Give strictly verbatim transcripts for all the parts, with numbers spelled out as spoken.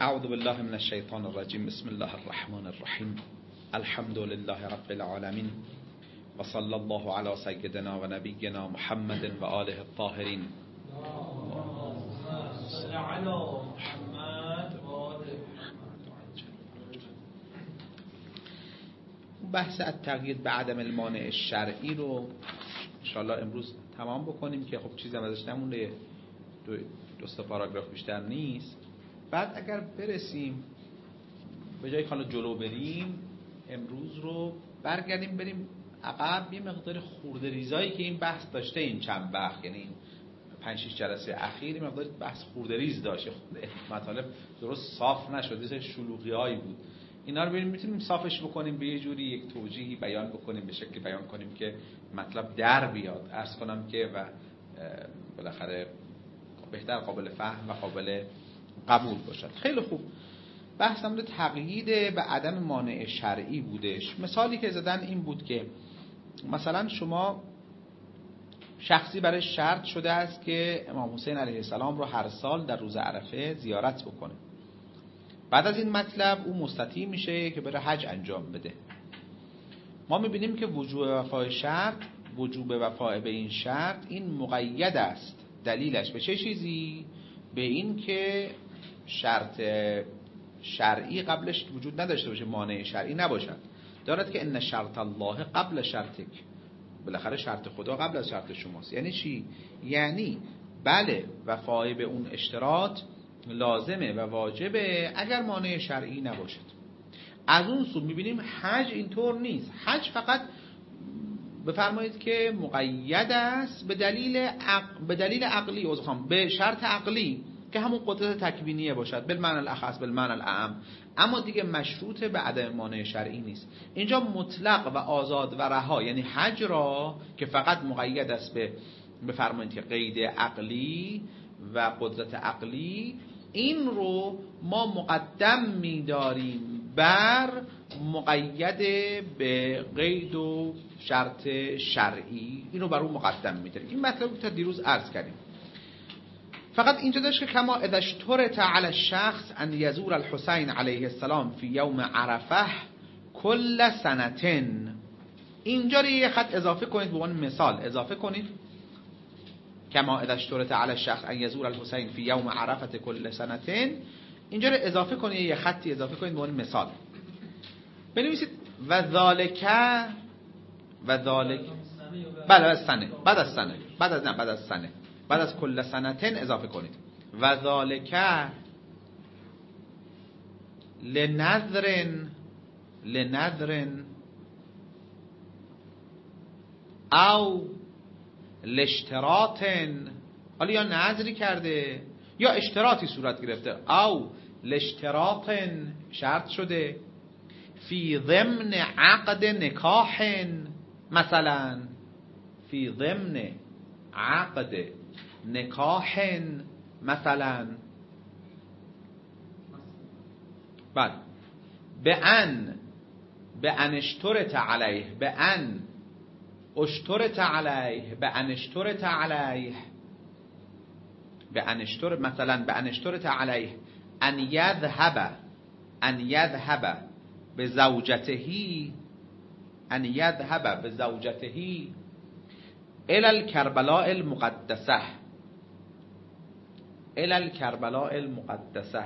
اعوذ بالله من الشیطان الرجیم. بسم الله الرحمن الرحیم. الحمد لله رب العالمین و صلی الله علی سیدنا و نبینا محمد و آله الطاهرین. بحث التقیید به عدم المانع شرعی رو انشاءالله امروز تمام بکنیم که خب چیزی هم ازش نمونده، دو دوستا پاراگراف بیشتر نیست. بعد اگر برسیم به جای حالا جلو بریم، امروز رو برگردیم بریم عقب، یه مقدار خورده ریزایی که این بحث داشته این چند وقت، یعنی این پنج شش جلسه اخیر مقدار بحث خورده ریز داشته، مطالب درست صاف نشد، یه شلوغی‌هایی بود. اینا رو بریم میتونیم صافش بکنیم، به یه جوری یک توجیهی بیان بکنیم، به شکلی بیان کنیم که مطلب در بیاد. عرض کنم که و بالاخره بهتر قابل فهم و قابل قبول باشد. خیلی خوب. بحثم رو تقیید به عدم مانع شرعی بودش. مثالی که زدن این بود که مثلا شما شخصی برای شرط شده است که امام حسین علیه السلام رو هر سال در روز عرفه زیارت بکنه. بعد از این مطلب او مستطیع میشه که بره حج انجام بده. ما میبینیم که وجوب وفای شرط، وجوب وفای به این شرط این مقید است. دلیلش به چه چیزی؟ به این که شرط شرعی قبلش وجود نداشته باشه، مانع شرعی نباشد. دارد که ان شرط الله قبل شرطک، بالاخره شرط خدا قبل از شرط شماست. یعنی چی؟ یعنی بله وفای به اون اشتراط لازمه و واجبه اگر مانع شرعی نباشد. از اون سو میبینیم حج اینطور نیست. حج فقط بفرمایید که مقید است به دلیل عق... به دلیل عقلی، عذرخواهم، به شرط عقلی که همون قدرت تکوینیه باشد، بالمعنی الاخص بالمعنی الاعم، اما دیگه مشروط به عدم مانع شرعی نیست. اینجا مطلق و آزاد و رها، یعنی حج را که فقط مقید است به بفرمایید که قید عقلی و قدرت عقلی، این رو ما مقدم می‌داریم بر مقید به قید و شرط شرعی، اینو بر اون مقدم می‌داریم. این مطلب تا دیروز عرض کردیم. فقط اینجا داشت که کما اذا اشترط علی الشخص ان یزور الحسین علیه السلام فی یوم عرفه کل سنتن، اینجا رو یه خط اضافه کنید، به عنوان مثال اضافه کنید کما اذا اشترط علی الشخص ان یزور الحسین فی یوم عرفه کل سنتن، اینجا رو اضافه کنید، یه خطی اضافه کنید به عنوان مثال. بنویسید و ذالک و ذالک بعد از سنه، بعد از سنه بعد از نه بعد از سنه بعد از کل سنتن اضافه کنید. و ذالک لنذرن لنذرن او لاشتراطن، حالا یا نذری کرده یا اشتراطی صورت گرفته، او لاشتراطن شرط شده، فی ضمن عقد نکاح، مثلا فی ضمن عقد نکاح مثلا، بعد به ان به ان اشترط علیه، به ان اشترط علیه، به ان اشترط علیه، به ان اشترط مثلا به ان اشترط علیه ان یذهب ان یذهب به زوجتهی ان یذهب به زوجتهی الى الكربلاء المقدسه الى الكربلاء المقدسه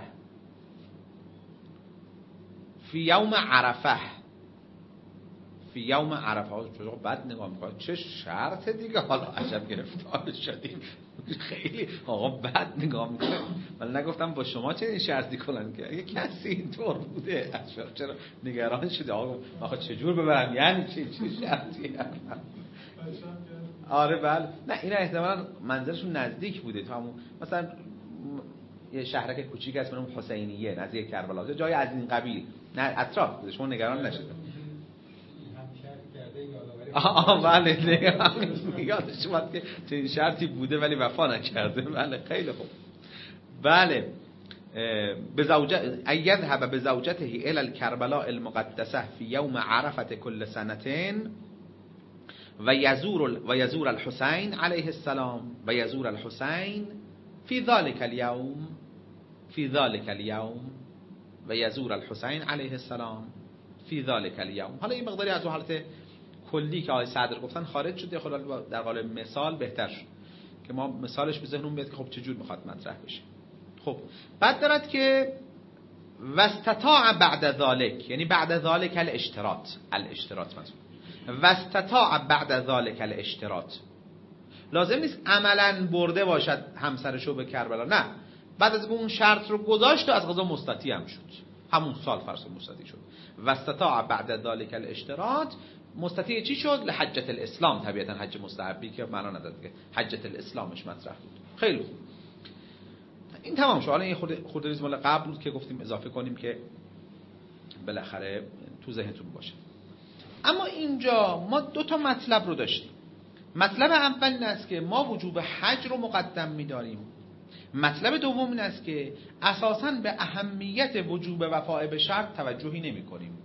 فی یوم عرفه فی یوم عرفه. چرا بد نگاه میکنه؟ چه شرط دیگه، حالا عجب گرفتار شدیم. خیلی آقا بد نگاه میکنه. من نگفتم با شما چه این شرطی کنن که اگه کسی اینطور بوده چرا نگران شده آقا آخه چجور ببرم، یعنی چه چه شرطی؟ آره بله. نه اینا احتمالاً منظرشون نزدیک بوده، تو همون مثلا یه شهرک کوچیک هست به نام حسینیه نزدیک کربلا، جای از این قبیل، نه اطراف بوده، شما نگران نشید. آه بله نگران یادش اومد که چنین شرطی بوده ولی وفا نکرده. بله خیلی خوب. بله به زوجه ایذهب به زوجته الى الكربلاء المقدسه فی یوم عرفه کل سنتين و یزور و یزور الحسین علیه السلام و یزور الحسین فی ذلك اليوم فی ذلك اليوم و یزور الحسین علیه السلام فی ذلک الیوم. حالا این مقداری از اون حالت کلی که آقای صدر گفتن خارج شد، خود در قالب مثال بهتر شد که ما مثالش به ذهنمون بیاد که خب چجور میخواد مطرح بشه. خب بعد دارد که واستطاع بعد ذلک، یعنی بعد ذلک الاشتراط، الاشتراط مثلا واستطاع بعد ذلک الاشتراط، لازم نیست عملا برده باشد همسرشو به کربلا، نه، بعد از اون شرط رو گذاشت و از قضا مستطیع هم شد، همون سال فرض مستطیع شد. واستطاع بعد ذلک الاشتراط، مستطیع چی شد؟ لحجت الاسلام، طبیعتا حج مستحبی که معنا نداد که حجت الاسلامش مطرح بود. خیلی خوب، این تمام شد. حالا این خود خود ریز مال قبل بود که گفتیم اضافه کنیم که بالاخره تو ذهنتون باشه. اما اینجا ما دو تا مطلب رو داشتیم. مطلب اول این است که ما وجوب حج رو مقدم می‌داریم. مطلب دوم این است که اساساً به اهمیت وجوب وفاء به شرط توجهی نمی‌کنیم.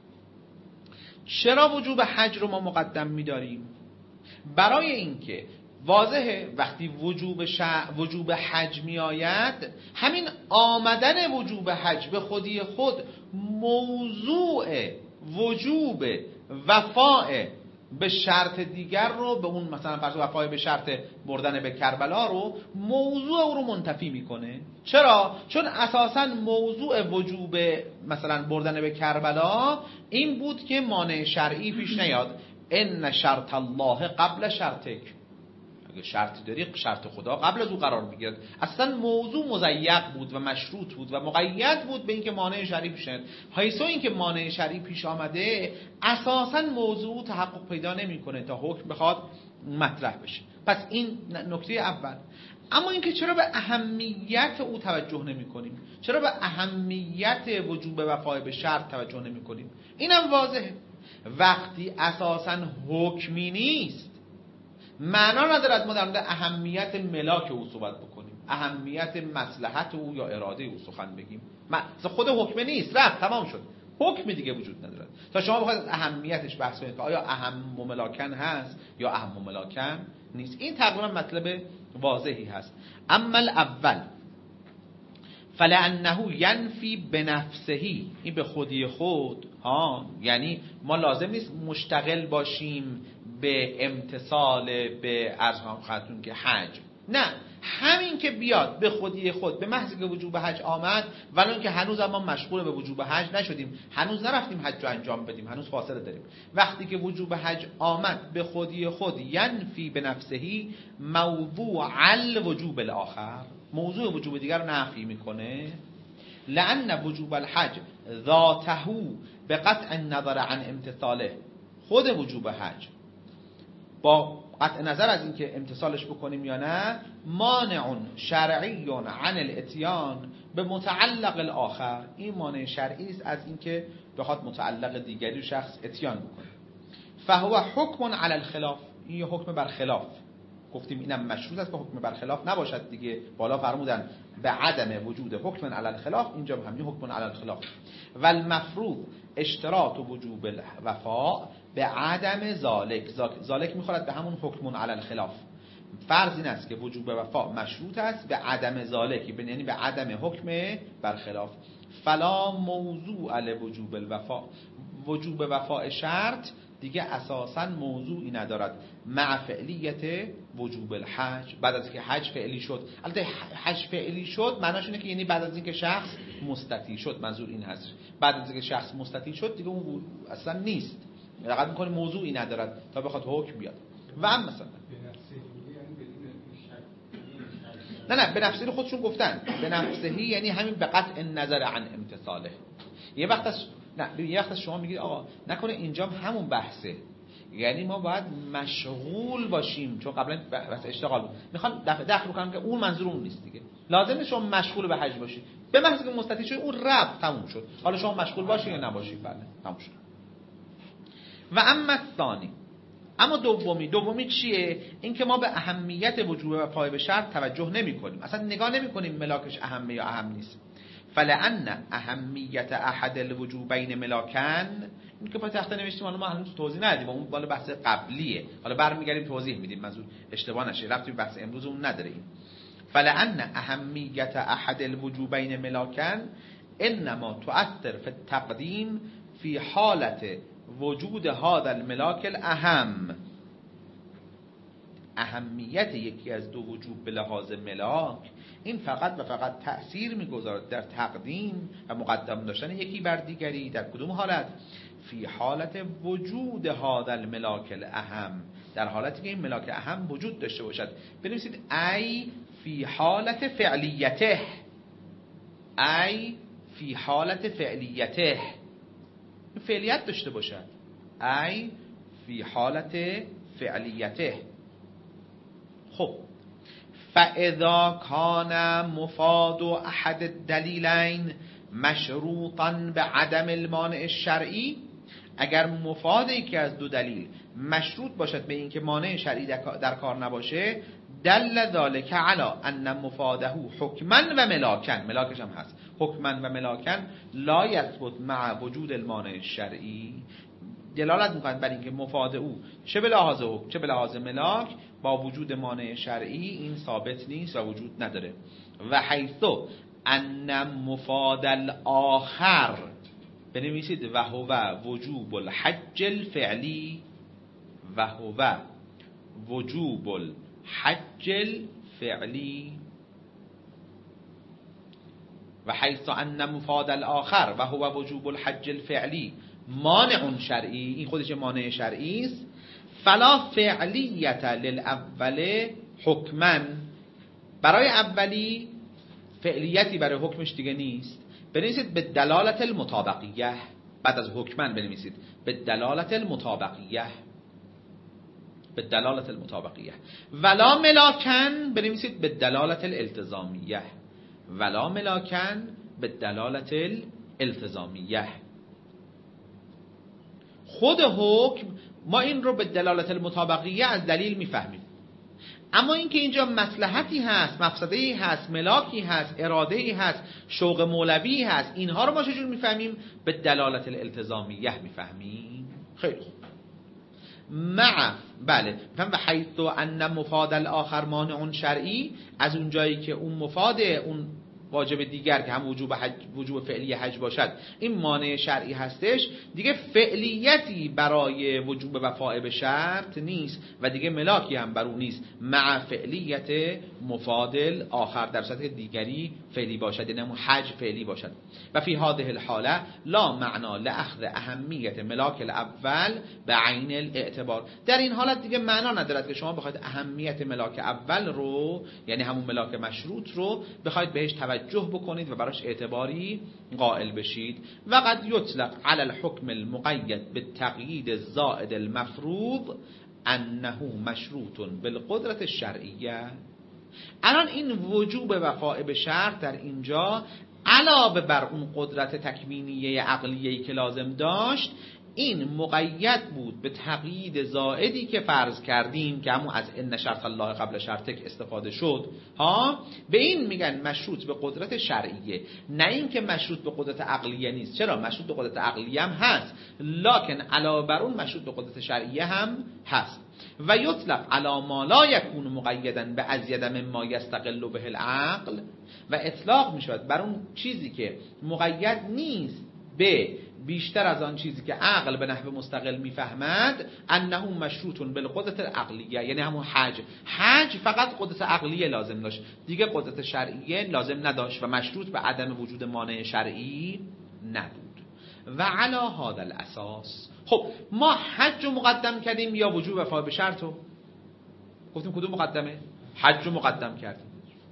چرا وجوب حج رو ما مقدم می‌داریم؟ برای اینکه واضحه وقتی وجوب ش... وجوب حج می آید، همین آمدن وجوب حج به خودی خود موضوع وجوب وفاء به شرط دیگر رو، به اون مثلا فرض وفای به شرط بردن به کربلا رو، موضوع او رو منتفی میکنه. چرا؟ چون اساسا موضوع وجوب مثلا بردن به کربلا این بود که مانع شرعی پیش نیاد. ان شرط الله قبل شرطک، اگه شرطی داری شرط خدا قبل از او قرار بگیرد. اصلا موضوع مضیق بود و مشروط بود و مقید بود به اینکه مانع شرعی پیش نیاد. حیث اینکه مانع شرعی پیش آمده، اساسا موضوع تحقق پیدا نمیکنه تا حکم بخواد مطرح بشه. پس این نکته اول. اما اینکه چرا به اهمیت او توجه نمیکنیم، چرا به اهمیت وجوب وفای به شرط توجه نمیکنیم، اینم واضحه. وقتی اساسا حکمی نیست، معنا ندارد ما در مورد اهمیت ملاک او صحبت بکنیم، اهمیت مصلحت او یا اراده او سخن بگیم. خود حکم نیست، رفت تمام شد، حکم دیگه وجود ندارد تا شما بخواید از اهمیتش بحث کنید که آیا اهم و ملاکن هست یا اهم و ملاکن نیست. این تقریبا مطلب واضحی هست. اما الاول فلانه ینفی بنفسهی، این به خودی خود ها، یعنی ما لازم نیست مشتغل باشیم به امتصال به ارزام خدمتتون که حج، نه، همین که بیاد به خودی خود، به محض که وجوب حج آمد، ولو که هنوز ما مشغول به وجوب حج نشدیم، هنوز نرفتیم حج رو انجام بدیم، هنوز فاصله داریم، وقتی که وجوب حج آمد به خودی خود، ینفی به نفسهی موضوع الوجوب الاخر، موضوع وجوب دیگر رو نفی میکنه. لأن وجوب الحج ذاته به قطع النظر عن امتثاله، خود وجوب حج با قطع نظر از اینکه امتثالش بکنیم یا نه، مانع شرعی عن الاتیان به متعلق الاخر، این مانع شرعی است از اینکه بخواد متعلق دیگری شخص اتیان بکنه. فهو حکم علی الخلاف، این حکم بر خلاف، گفتیم اینم مشروط است که حکم بر خلاف نباشد دیگه، بالا فرمودن به عدم وجود حکم علی الخلاف، اینجا هم همین حکم علی الخلاف. و المفروض اشتراط وجوب الوفاء به عدم ذالک، ذالک میخورد به همون حکم علی الخلاف. فرض این است که وجوب وفاء مشروط است به عدم ذالک، یعنی به عدم حکم بر خلاف. فلا موضوع علی وجوب الوفاء، وجوب وفاء شرط دیگه اساساً موضوعی ندارد مع فعلیت وجوب الحج، بعد از اینکه حج فعلی شد. البته حج فعلی شد معناش اینه که یعنی بعد از اینکه شخص مستطیع شد، منظور این هست، بعد از اینکه شخص مستطیع شد دیگه اون اصلا نیست، فقط میکنه موضوعی ندارد تا بخواد حکم بیاد. و هم مثلا نه نه به نفسه خودشون گفتن، به نفسهی یعنی همین به قطع نظر عن امتثاله. یه وقت از نه یه وقت شما میگید آقا نکنه اینجا همون بحثه، یعنی ما باید مشغول باشیم، چون قبلا بحث اشتغال بود، میخوام دفع دخل بکنم که اون منظور اون نیست دیگه، لازم نیست شما مشغول به حج باشید، به محض که مستطیع شد اون رب تموم شد، حالا شما مشغول باشید یا نباشید بله تموم شد. و اما الثانی، اما دومی، دومی چیه؟ این که ما به اهمیت وجوب وفای به شرط توجه نمی کنیم، اصلا نگاه نمی کنیم ملاکش اهمه یا اهم نیست. فلأن اهمیت احد الوجوبین ملاکن، این که پای تخته نوشتیم حالا ما هنوز توضیح ندیم، اون بالا بحث قبلیه، حالا برمیگردیم توضیح میدیم، منظور اشتباه نشه، ربطی به بحث امروز اون نداره. این فلأن اهمیت احد الوجوبین ملاکن انما تؤثر فی التقدیم فی حالت وجود هذا الملاک الاهم. اهمیت یکی از دو وجوب به لحاظ ملاک این فقط و فقط تأثیر میگذارد در تقدیم و مقدم داشتن یکی بر دیگری. در کدوم حالت؟ فی حالت وجود هذا الملاک الاهم، در حالتی که این ملاک اهم وجود داشته باشد. بنویسید ای فی حالت فعلیته، ای فی حالت فعلیته، فعلیت داشته باشد. ای فی حالت فعلیته. خب فاذا کان مفاد احد الدلیلین مشروطا به عدم المانع الشرعی، اگر مفاد یکی از دو دلیل مشروط باشد به اینکه مانع شرعی در کار نباشه، دل ذلك علی ان مفاده حکما و ملاکن، ملاکش هم هست، حکما و ملاکن لا یثبت مع وجود المانع الشرعی، دلالت می‌کند بر اینکه مفاد او چه به لحاظ حکم چه به لحاظ ملاک با وجود مانع شرعی این ثابت نیست و وجود نداره. و حیث ان مفاد الاخر، بنویسید و هو وجوب الحج الفعلی، و هو وجوب الحج الفعلی. و حیث ان مفاد الاخر و هو وجوب الحج الفعلی مانع شرعی، این خودش مانع شرعی است. فلا فعلیت للاول حکما، برای اولی فعلیتی برای حکمش دیگه نیست. بنویسید به دلالت المطابقیه، بعد از حکما بنویسید به دلالت المطابقیه، به دلالت المطابقیه. ولا ملاکن بنویسید به دلالت الالتزامیه، ولا ملاکن به دلالت الالتزامیه. خود حکم ما این رو به دلالت المطابقیه از دلیل میفهمیم، اما اینکه اینجا مصلحتی هست، مفسده‌ای هست، ملاکی هست، اراده‌ای هست، شوق مولوی هست، اینها رو ما چجور میفهمیم؟ به دلالت الالتزامیه میفهمیم. خیلی خوب. مع بله فهم و حیث ان مفاد الاخر مانع شرعی، از اون جایی که اون مفاد اون واجب دیگر که هم وجوب حج، وجوب فعلی حج باشد، این مانع شرعی هستش، دیگه فعلیتی برای وجوب وفاء به شرط نیست و دیگه ملاکی هم بر اون نیست. مع فعلیت مفادل آخر، در صورت دیگری فعلی باشد، یعنی همون حج فعلی باشد. و فی هذه الحاله لا معنا لاخذ اهمیت ملاک الاول به عین الاعتبار، در این حالت دیگه معنا ندارد که شما بخواید اهمیت ملاک اول رو، یعنی همون ملاک مشروط رو بخواید بهش توجه بکنید و براش اعتباری قائل بشید. و قد یطلق علی الحکم المقید بالتقیید الزائد المفروض انه مشروط بالقدرت الشرعیه. الان این وجوب وفاء به شرط در اینجا علاوه بر اون قدرت تکوینیه عقلیه‌ای که لازم داشت، این مقید بود به تقیید زائدی که فرض کردیم که همون از ان شرط الله قبل شرطک استفاده شد ها. به این میگن مشروط به قدرت شرعیه، نه این که مشروط به قدرت عقلیه نیست. چرا؟ مشروط به قدرت عقلیه هم هست، لکن علاوه بر اون مشروط به قدرت شرعیه هم هست. و یطلق علی ما لا یکون مقیدا به ازید مما یستقل به العقل، و اطلاق میشود بر اون چیزی که مقید نیست به بیشتر از آن چیزی که عقل به نحو مستقل میفهمد، انه مشروط بالقدرت العقلیه، یعنی همون حج. حج فقط قدرت عقلیه لازم داشت، دیگه قدرت شرعیه لازم نداشت و مشروط به عدم وجود مانع شرعی نبود. و علی هذا الاساس، خب ما حج رو مقدم کردیم یا وجوب وفا به شرط رو؟ گفتیم کدوم مقدمه؟ حج رو مقدم کردیم.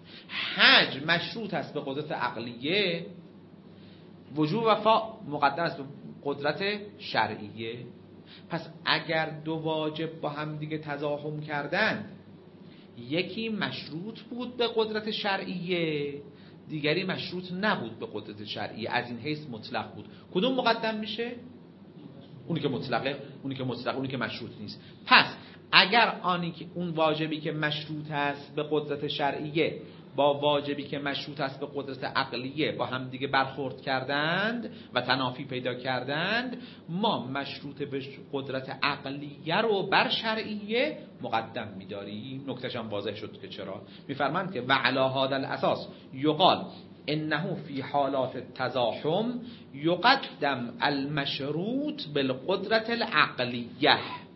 حج مشروط است به قدرت عقلیه، وجوب وفا مقدم است به قدرت شرعیه. پس اگر دو واجب با هم دیگه تزاحم کردن، یکی مشروط بود به قدرت شرعیه، دیگری مشروط نبود به قدرت شرعیه، از این حیث مطلق بود، کدوم مقدم میشه؟ اونی که مطلقه، اونی که مطلق، اونی که مشروط نیست. پس اگر آنی که اون واجبی که مشروط است به قدرت شرعیه با واجبی که مشروط است به قدرت عقلیه با هم دیگه برخورد کردند و تنافی پیدا کردند، ما مشروط به قدرت عقلیه رو بر شرعیه مقدم می‌داریم. نکتهش هم واضح شد که چرا. می‌فرمایند که و علی هذا الاساس یقال انه فی حالات التزاحم یقدم المشروط بالقدرت العقلیه.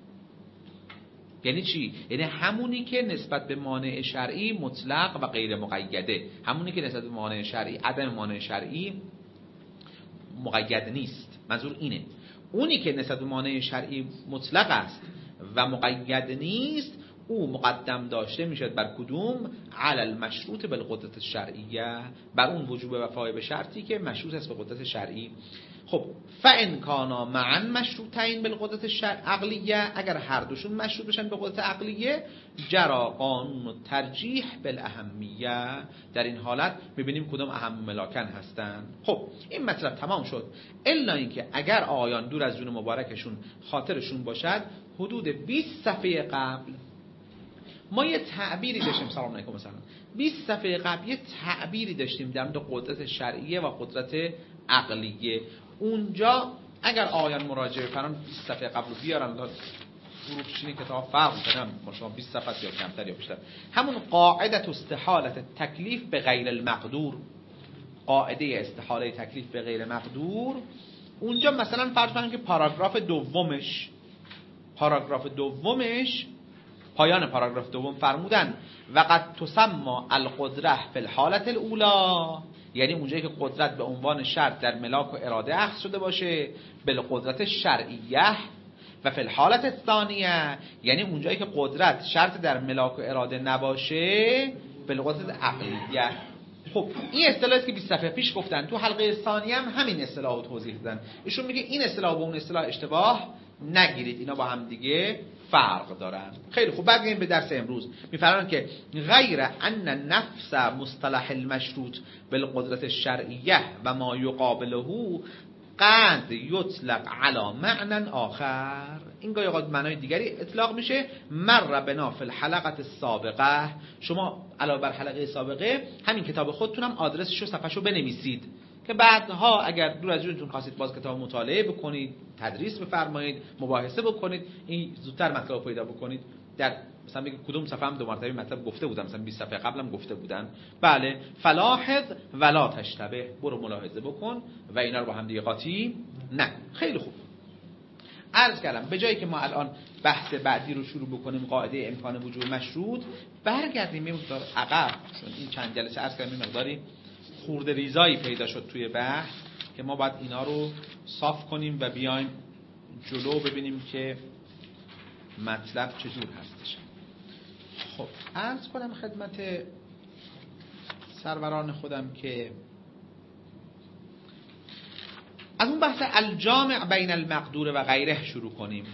یعنی چی؟ یعنی همونی که نسبت به مانع شرعی مطلق و غیر مقیده، همونی که نسبت به مانع شرعی عدم مانع شرعی مقید نیست. منظور اینه اونی که نسبت به مانع شرعی مطلق است و مقید نیست، او مقدم داشته میشد بر کدوم؟ علی المشروط بالقدرت الشرعیه، بر اون وجوب وفای به شرطی که مشروط است به قدرت شرعی. خب فان کانا معا مشروطین بالقدرت العقلیه، اگر هر دوشون مشروط بشن به قدرت عقلیه، جرا قانون الترجیح بالاهمیه، در این حالت میبینیم کدوم اهم ملاکن هستن. خب این مطلب تمام شد، الا اینکه اگر آقایان دور از جون مبارکشون خاطرشون باشد، حدود بیست صفحه قبل ما یه تعبیری داشتیم، سلام علیکم مثلا بیست صفحه قبل یه تعبیری داشتیم در مورد قدرت شرعیه و قدرت عقلیه. اونجا اگر آیان مراجعه فران بیست صفحه قبل رو بیارن، فروشین کتاب فرق می‌کنه، ما شما بیست صفحه یا کمتر یا بیشتر، همون قاعده استحاله تکلیف به غیر المقدور، قاعده استحاله تکلیف به غیر مقدور، اونجا مثلا فرض کنیم که پاراگراف دومش پاراگراف دومش پایان پاراگراف دوم فرمودن وقد تسمى القدره فی الحالة الاولى، یعنی اونجایی که قدرت به عنوان شرط در ملاک و اراده اخذ شده باشه، بالقدرت شرعیه، و فی الحالة الثانیه، یعنی اونجایی که قدرت شرط در ملاک و اراده نباشه، بالقدرت عقلیه. خب این اصطلاحی که بیست صفحه پیش گفتن، تو حلقه ثانیه هم همین اصطلاحو توضیح دادن. ایشون میگه این اصطلاح با اون اصطلاح اشتباه نگیرید، اینا با هم دیگه فرق دارن. خیلی خوب، برگردیم به درس امروز. میفرمایند که غیر ان نفس مصطلح المشروط بالقدرت الشرعیه و ما یقابله قد یطلق علی معنی آخر، این گاهی اوقات معنای دیگری اطلاق میشه. مر بنا فی الحلقه السابقه، شما علاوه بر حلقه سابقه همین کتاب خودتونم آدرسش و صفحه‌شو بنویسید که بعدها اگر دور از جونتون خواستید باز کتاب مطالعه بکنید، تدریس بفرمایید، مباحثه بکنید، این زودتر مطلب پیدا بکنید. در مثلا بگید کدوم صفحه هم دو مرتبه مطلب گفته بودم، مثلا بیست صفحه قبلم گفته بودن، بله، فلاحظ ولا تشتبه، برو ملاحظه بکن و اینا رو با هم دیگه قاطی نه. خیلی خوب، عرض کردم به جایی که ما الان بحث بعدی رو شروع بکنیم، قاعده امکان وجود مشروط، برگردیم یه مقدار عقب، چون این چند جلسه عرض کردم این مقداری خورده ریزایی پیدا شد توی بحث که ما باید اینا رو صاف کنیم و بیایم جلو ببینیم که مطلب چجور هستش. خب عرض کنم خدمت سروران خودم که از اون بحث الجامع بین المقدور و غیره شروع کنیم.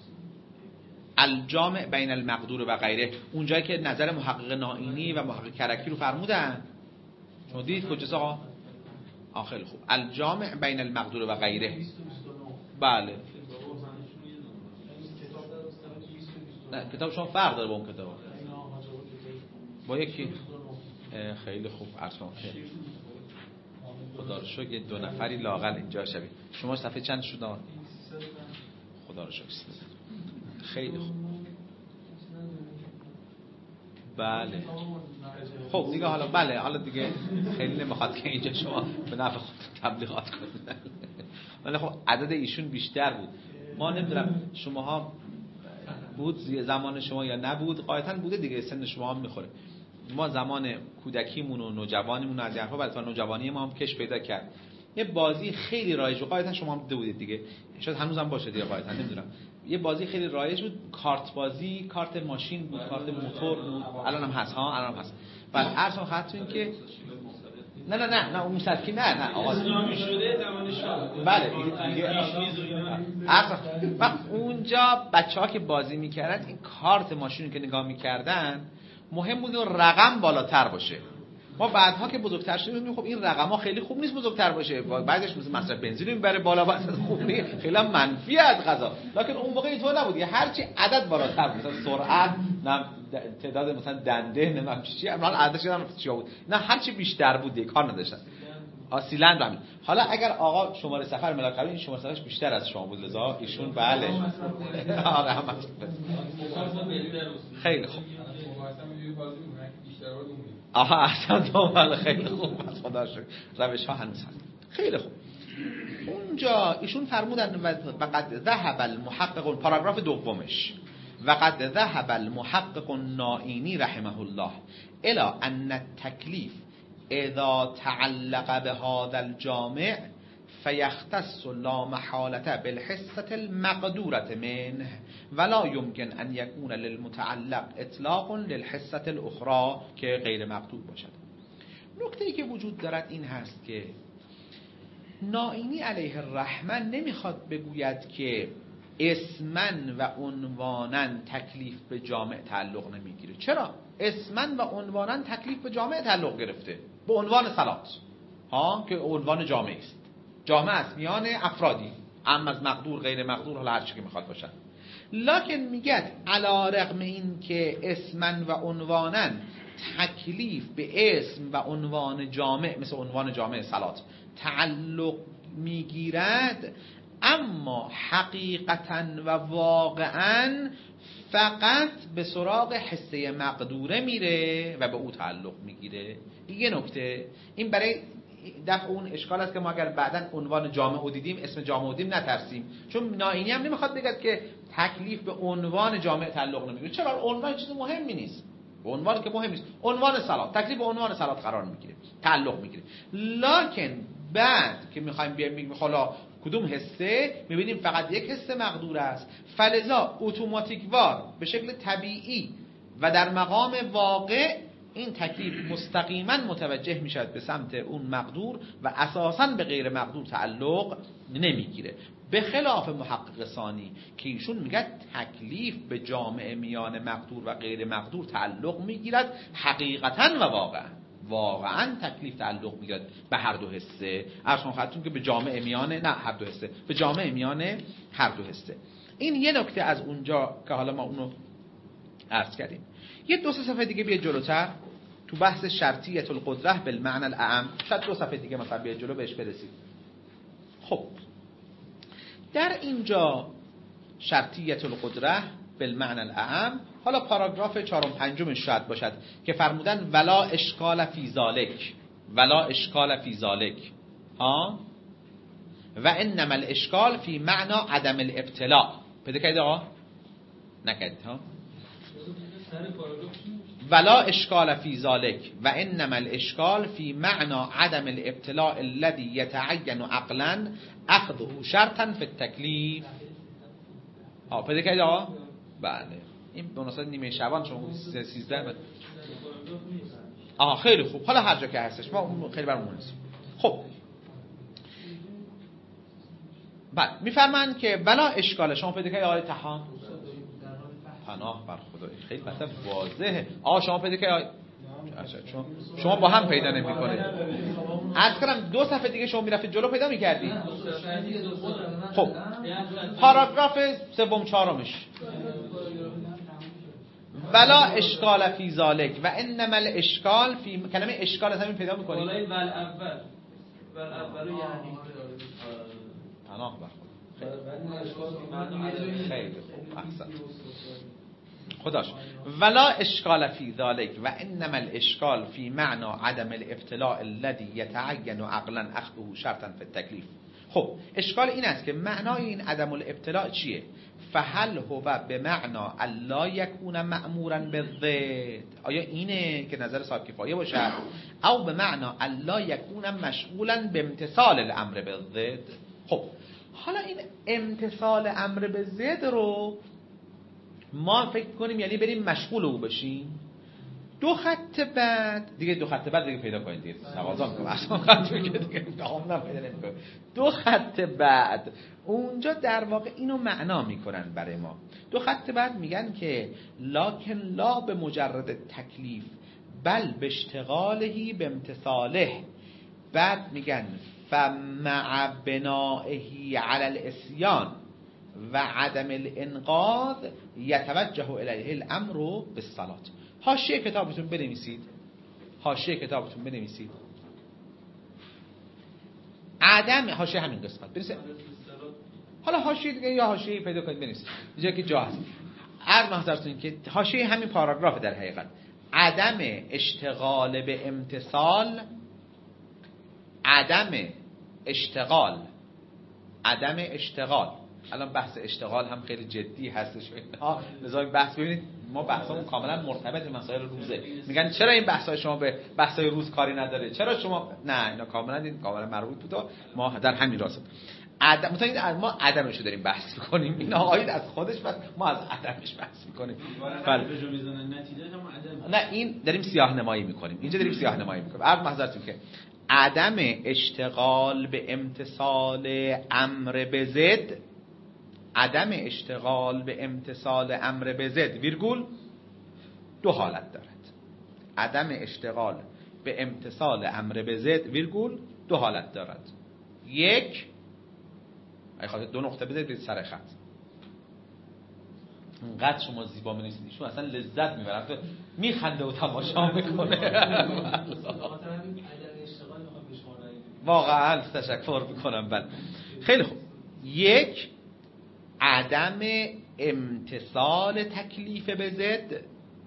الجامع بین المقدور و غیره، اونجایی که نظر محقق نائینی و محقق کرکی رو فرمودن، شما دید کجاست آقا؟ آه خیلی خوب، الجامع بین المقدور و غیره. بله نه کتاب شما فرق داره با اون کتاب، با یکی. خیلی خوب، عرض کنم خدا رو شکر یه دو نفری لااقل اینجا شبیه. شما صفحه چند شد؟ خدا رو شکر. خیلی خوب، بله خب دیگه حالا بله حالا دیگه خیلی نمیخواد که اینجا شما به نفع خود تبلیغات کنید، ولی خب عدد ایشون بیشتر بود. ما نمیدونم شماها بود زمان شما یا نبود، قاعدتاً بوده دیگه، سن شما هم میخوره. ما زمان کودکیمون و نوجوانیمون و از این حرفا، بعد تا نوجوانی ما هم کش پیدا کرد. یه بازی خیلی رایج بود، قاعدتاً شما هم دیده بودید دیگه، شاید هنوزم باشه دیگه، قاعدتاً نمیدونم. یه بازی خیلی رایج بود، کارت بازی، کارت ماشین بود، کارت موتور بود، الان هم هست ها، الان هم هست. بعد ارسم خاطر این که نه نه نه نه اون مسکی نه نه آقا اسلامی شده زمان شاه، بله دیگه ارسم. و اونجا بچه‌ها که بازی می‌کردن این کارت ماشین که نگاه می‌کردن، مهم بود رقم بالاتر باشه. ما بعدها که بزرگتر شدیم خب این رقم‌ها خیلی خوب نیست بزرگتر باشه، بعدش مثلا مصرف بنزین رو میبره بالا، واسه خوب نیست، خیلی منفی از قضا. لکن اون موقع اینطور نبود، هر چی عدد بالاتر بود، مثلا سرعت، نه تعداد مثلا دنده، نمیدونم چی چی، الان عددش هم چی بود، نه هر چی بیشتر بود دیگه کار نداشتن. اصیلاً همین. حالا اگر آقا شماره سفر ملاک این شماره سفرش بیشتر از شما بود، لذا ایشون بله آره هم خیلی خوب. آها احسن دوباره خیلی خوب از خدا شکر روش ها هنوز هست. خیلی خوب. اونجا ایشون فرمودن وقد ذهب المحقق، پاراگراف دومش، وقد ذهب المحقق النائینی رحمه الله الى ان التکلیف اذا تعلق بهذا الجامع فيختص لا محالة بالحصة المقدورة منه ولا يمكن أن يكون للمتعلق اطلاق للحصة الأخرى که غیر مقدور باشد. نکته‌ای که وجود دارد این هست که نائینی علیه الرحمه نمیخواد بگوید که اسمن و عنوانن تکلیف به جامع تعلق نمیگیره. چرا؟ اسمن و عنوانن تکلیف به جامع تعلق گرفته، به عنوان صلات ها که عنوان جامع است. جامع است میان افرادی، اما از مقدور غیر مقدور حالا هر چی که میخواد باشن. لکن میگه علی رغم این که اسمن و عنوانن تکلیف به اسم و عنوان جامع مثل عنوان جامع صلات تعلق میگیرد، اما حقیقتا و واقعا فقط به سراغ حصه مقدوره میره و به او تعلق میگیره. یه نکته این برای دفع اون اشکال است که ما اگر بعداً عنوان جامع رو دیدیم، اسم جامع رو دیدیم نترسیم، چون نائینی هم نمیخواد بگه که تکلیف به عنوان جامع تعلق نمیگیره. چرا؟ عنوان چیز مهمی نیست، به عنوان که مهم نیست. عنوان صلات، تکلیف به عنوان صلات قرار میگیره، تعلق میگیره. لکن بعد که میخوایم بیایم میگیم حالا کدوم حصه، میبینیم فقط یک حصه مقدور است، فلذا اتوماتیک وار به شکل طبیعی و در مقام واقع این تکلیف مستقیما متوجه میشد به سمت اون مقدور و اساساً به غیر مقدور تعلق نمیگیره. به خلاف محقق ثانی که ایشون میگه تکلیف به جامع میان مقدور و غیر مقدور تعلق میگیرد حقیقتاً و واقعاً. واقعاً تکلیف تعلق میگیرد به هر دو حصه. ارشان خواهدتون که به جامع میان نه هر دو حصه، به جامع میان هر دو حصه. این یه نکته از اونجا که حالا ما اونو عرض کردیم. یه دو سه صفحه دیگه بیاد جلوتر تو بحث شرطیت القدره بالمعنى الاعم، شاید دو صفحه دیگه مثلا بیاد جلو بهش برسید. خب در اینجا شرطیت القدره بالمعنى الاعم، حالا پاراگراف چهارم پنجم شاید باشد که فرمودن ولا اشکال فی ذالک، ولا اشکال فی ذالک ها و انما الاشکال فی معنی عدم الابتلاء. پیدا کردید آقا؟ نکردید ها؟ ولا اشکال فی ذالک و انما الاشکال فی معنی عدم الابتلاء الذي يتعين عقلا اخذه شرطا فی التکلیف. ها پیدا کردید آقا؟ بله این به مناسبت نیمه شعبان شما سیزده بده. آها خیلی خوب، حالا هر جا که هستش ما خیلی برامون نیست. خب بعد میفرمایند که ولا اشکال، شما پیدا کردید آقای طحان؟ پناه بر خدا، خیلی مثلا واضحه. آقا شما پیدا کردید؟ شما شما با هم پیدا نمی‌کنید. عرض کردم دو صفحه دیگه شما میرفتید جلو پیدا می‌کردید. خب پاراگراف سوم چهارمش ولا اشکال فی ذالک و انما الاشکال فی، کلمه اشکال از همین پیدا می‌کنید. بالای ول اول ول اول یعنی پناه بر خیلی خوب احسن خداش. ولا اشکال فی ذالک و انما الاشکال فی معنی عدم الابتلاء الذي يتعين عقلا اخذه شرطا فی التکلیف. خب اشکال این است که معنای این عدم الابتلاء چیه؟ فهل هو بمعنى الا يكون مأمورا بالضد، آیا اینه که نظر صاحب کفایه باشه، او بمعنى الا يكون مشغولا بامتثال الامر بالضد. خب حالا این امتثال امر به ضد رو ما فکر کنیم یعنی بریم مشغول او بشیم. دو خط بعد دیگه، دو خط بعد دیگه پیدا کنید دیگه، تقاضا میکنم اصلا خط دیگه دیگه نام پیدا نمیکنم. دو خط بعد اونجا در واقع اینو معنا میکنن برای ما. دو خط بعد میگن که لکن لا به مجرد تکلیف بل به اشتغالهی به امتثاله. بعد میگن فمع بنائهی علی الاسیان و عدم الانقاذ یتوجه الیه الامر بالصلاة. حاشیه کتابتون بنویسید، حاشیه کتابتون بنویسید عدم، حاشیه همین قسمت بنویسید. حالا حاشیه دیگه یا حاشیه پیدا کنید بنویسید اینجا که جا هست. عرض محضرتون که حاشیه همین پاراگراف در حقیقت عدم اشتغال به امتثال، عدم اشتغال عدم اشتغال الان بحث اشتغال هم خیلی جدی هستش ها، لذا بحث ببینید ما بحثمون کاملا مرتبط به مسائل روزه. میگن چرا این بحث‌های شما به بحث‌های روز کاری نداره، چرا شما نه، اینا کاملا این کاملا مربوط بود، ما در همین راست عدم متأکد ما عدمش رو داریم بحث می‌کنیم، این آقای از خودش بعد ما از عدمش بحث می‌کنیم. بله نه این داریم سیاه نمایی می‌کنیم، اینجا داریم سیاه نمایی می‌کنیم. عرض محضرتون که عدم اشتغال به امتثال امر به ضد، عدم اشتغال به امتثال امر به ضد ویرگول دو حالت دارد. عدم اشتغال به امتثال امر به ضد ویرگول دو حالت دارد. یک، اگه خواهید دو نقطه بذارید سر خط، اینقدر شما زیبا می‌نویسید ایشون اصلا لذت می‌برن، تو میخنده و تماشا میکنه. واقعا تشکر میکنم. بله خیلی خوب. یک، عدم امتثال تکلیف به ضد،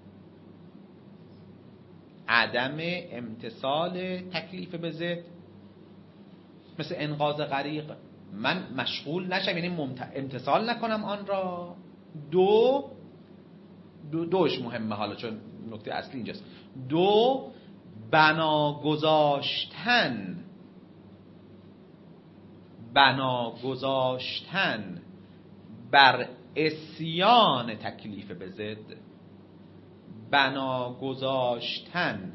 عدم امتثال تکلیف به ضد مثل انقاذ غریق، من مشغول نشم یعنی ممت... امتثال نکنم آن را. دو دو دوش مهمه حالا چون نکته اصلی اینجاست. دو، بنا گذاشتن بنا گذاشتن بر عصیان تکلیف به ضد، بنا گذاشتن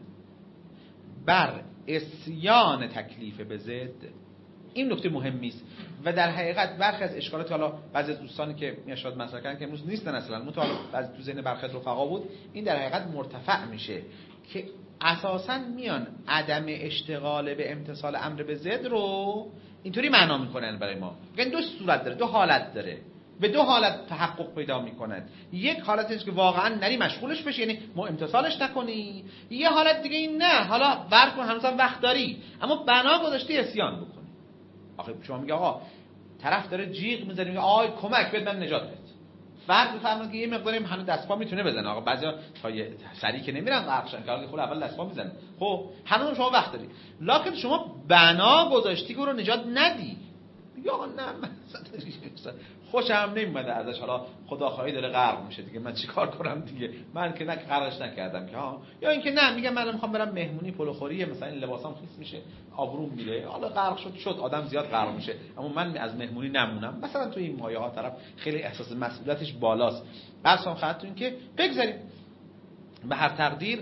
بر عصیان تکلیف به ضد. این نکته مهمی است و در حقیقت برخی از اشکالات، حالا بعضی از دوستانی که میشاد مطرح کردن که امروز نیستن اصلا، متأ بعضی تو ذهن برخی از رفقا بود، این در حقیقت مرتفع میشه که اساساً میان عدم اشتغال به امتثال امر به ضد رو اینطوری معنا میکنن برای ما. یعنی دو صورت داره، دو حالت داره، به دو حالت تحقق پیدا میکنن. یک حالتش که واقعا نری مشغولش بشی یعنی ما امتثالش نکنی، یه حالت دیگه این نه حالا ور کن هنوزم وقت داری اما بنا گذاشتی عصیان بکنی. آخه شما میگه آقا طرف داره جیغ میزنه میگه آی کمک بده من نجات بده، فرض بفرمایید که یه مقداری هنوز دست پا میتونه بزنه، آقا بعضیا تا یه سری که نمیرن غرقشن که خود اول دست پا میزنه، خب هنوز شما وقت داری، لکن شما بنا گذاشتی که رو نجات ندی. یا آقا نه من خوشم نمیاد ازش، حالا خدا خواهی داره غرق میشه دیگه، من چیکار کنم دیگه، من که نه غرقش نکردم که ها. یا اینکه نه میگم من میخوام برم مهمونی پلوخوری، مثلا این لباسام خیس میشه آبروم میره، حالا غرق شد شد آدم زیاد غرق میشه اما من از مهمونی نمونم. مثلا تو این مایه ها طرف خیلی احساس مسئولیتش بالاست، قسم خاطرین که بگذاریم به هر تقدیر.